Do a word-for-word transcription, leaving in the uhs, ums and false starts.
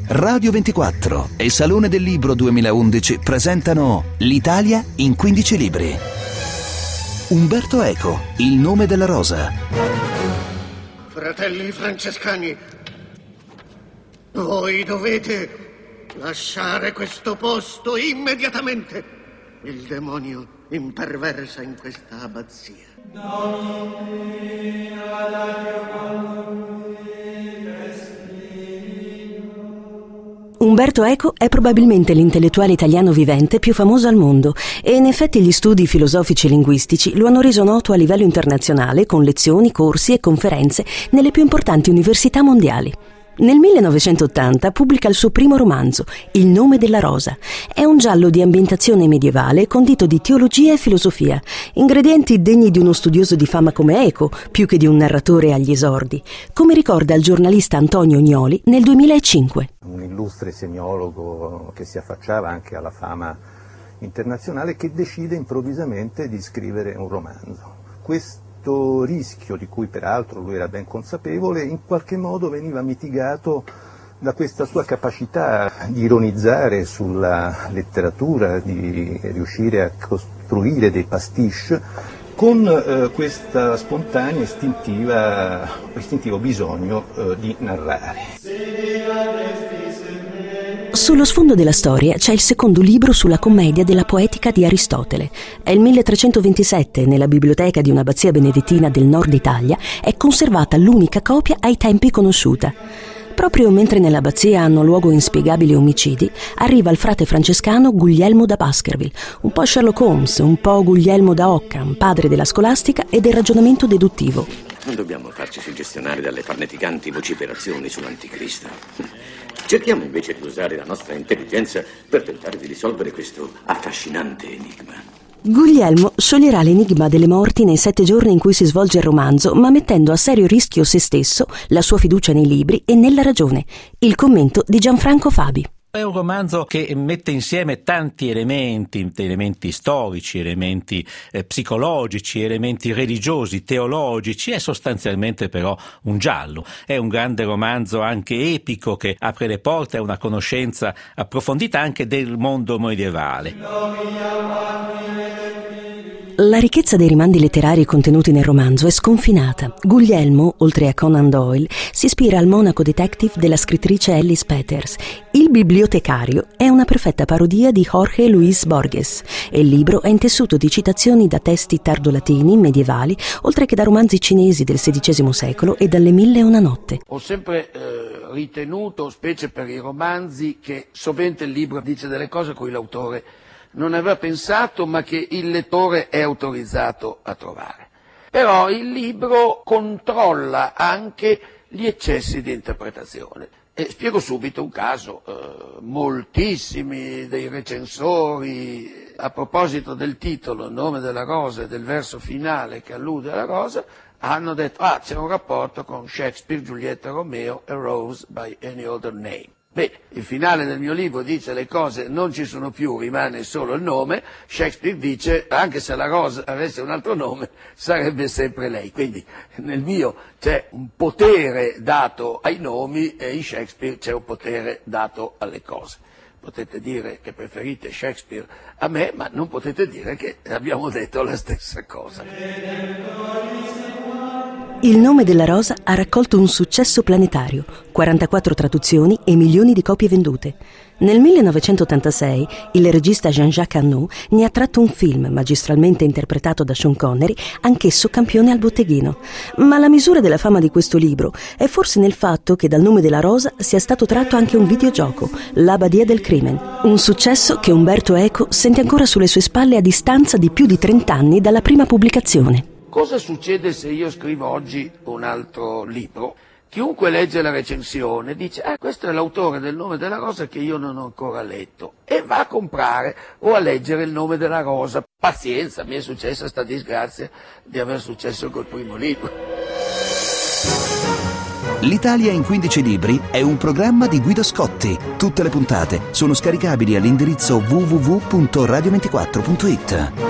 Radio ventiquattro e Salone del Libro duemilaundici presentano L'Italia in quindici libri. Umberto Eco, Il nome della rosa. Fratelli francescani, voi dovete lasciare questo posto immediatamente. Il demonio imperversa in questa abbazia. Umberto Eco è probabilmente l'intellettuale italiano vivente più famoso al mondo e in effetti gli studi filosofici e linguistici lo hanno reso noto a livello internazionale con lezioni, corsi e conferenze nelle più importanti università mondiali. Nel millenovecentottanta pubblica il suo primo romanzo, Il nome della rosa. È un giallo di ambientazione medievale condito di teologia e filosofia, ingredienti degni di uno studioso di fama come Eco, più che di un narratore agli esordi, come ricorda il giornalista Antonio Gnoli nel duemilacinque. Un illustre semiologo che si affacciava anche alla fama internazionale, che decide improvvisamente di scrivere un romanzo. Questo rischio, di cui peraltro lui era ben consapevole, in qualche modo veniva mitigato da questa sua capacità di ironizzare sulla letteratura, di riuscire a costruire dei pastiche con eh, questa spontanea istintiva, istintivo bisogno eh, di narrare. Sullo sfondo della storia c'è il secondo libro sulla commedia della poetica di Aristotele. È il milletrecentoventisette, nella biblioteca di un'abbazia benedettina del nord Italia è conservata l'unica copia ai tempi conosciuta. Proprio mentre nell'abbazia hanno luogo inspiegabili omicidi, arriva il frate francescano Guglielmo da Baskerville, un po' Sherlock Holmes, un po' Guglielmo da Ockham, padre della scolastica e del ragionamento deduttivo. Non dobbiamo farci suggestionare dalle farneticanti vociferazioni sull'anticristo. Cerchiamo invece di usare la nostra intelligenza per tentare di risolvere questo affascinante enigma. Guglielmo scioglierà l'enigma delle morti nei sette giorni in cui si svolge il romanzo, ma mettendo a serio rischio se stesso, la sua fiducia nei libri e nella ragione. Il commento di Gianfranco Fabi. È un romanzo che mette insieme tanti elementi, elementi storici, elementi eh, psicologici, elementi religiosi, teologici, è sostanzialmente però un giallo. È un grande romanzo anche epico che apre le porte a una conoscenza approfondita anche del mondo medievale. La ricchezza dei rimandi letterari contenuti nel romanzo è sconfinata. Guglielmo, oltre a Conan Doyle, si ispira al monaco detective della scrittrice Alice Peters. Il bibliotecario è una perfetta parodia di Jorge Luis Borges e il libro è intessuto di citazioni da testi tardolatini, medievali, oltre che da romanzi cinesi del sedicesimo secolo e dalle Mille e una notte. Ho sempre eh, ritenuto, specie per i romanzi, che sovente il libro dice delle cose a cui l'autore non aveva pensato, ma che il lettore è autorizzato a trovare. Però il libro controlla anche gli eccessi di interpretazione. E spiego subito un caso. Eh, moltissimi dei recensori, a proposito del titolo, Il nome della rosa, e del verso finale che allude alla rosa, hanno detto, ah, c'è un rapporto con Shakespeare, Giulietta Romeo e Rose by Any Other Name. Bene, il finale del mio libro dice le cose non ci sono più, rimane solo il nome. Shakespeare dice anche se la rosa avesse un altro nome sarebbe sempre lei. Quindi nel mio c'è un potere dato ai nomi e in Shakespeare c'è un potere dato alle cose. Potete dire che preferite Shakespeare a me, ma non potete dire che abbiamo detto la stessa cosa. Il nome della rosa ha raccolto un successo planetario, quarantaquattro traduzioni e milioni di copie vendute. Nel millenovecentottantasei il regista Jean-Jacques Annaud ne ha tratto un film magistralmente interpretato da Sean Connery, anch'esso campione al botteghino. Ma la misura della fama di questo libro è forse nel fatto che dal nome della rosa sia stato tratto anche un videogioco, L'Abbadia del Crimen, un successo che Umberto Eco sente ancora sulle sue spalle a distanza di più di trent'anni dalla prima pubblicazione. Cosa succede se io scrivo oggi un altro libro? Chiunque legge la recensione dice, ah, questo è l'autore del nome della rosa che io non ho ancora letto, e va a comprare o a leggere il nome della rosa. Pazienza, mi è successa sta disgrazia di aver successo col primo libro. L'Italia in quindici libri è un programma di Guido Scotti. Tutte le puntate sono scaricabili all'indirizzo w w w punto radio ventiquattro punto it.